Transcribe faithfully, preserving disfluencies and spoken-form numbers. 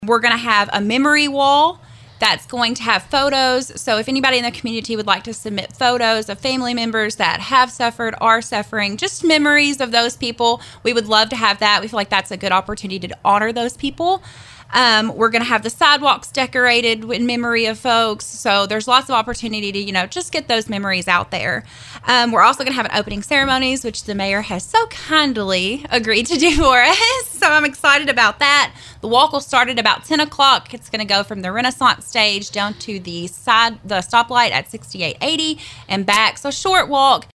We're going to have a memory wall that's going to have photos. So if anybody in the community would like to submit photos of family members that have suffered, are suffering, just memories of those people, we would love to have that. We feel like that's a good opportunity to honor those people. Um, we're going to have the sidewalks decorated in memory of folks. So there's lots of opportunity to, you know, just get those memories out there. Um, we're also going to have an opening ceremonies, which the mayor has so kindly agreed to do for us. So I'm excited about that. The walk will start at about ten o'clock. It's going to go from the Renaissance stage down to the side, the stoplight at sixty-eight eighty and back. So short walk.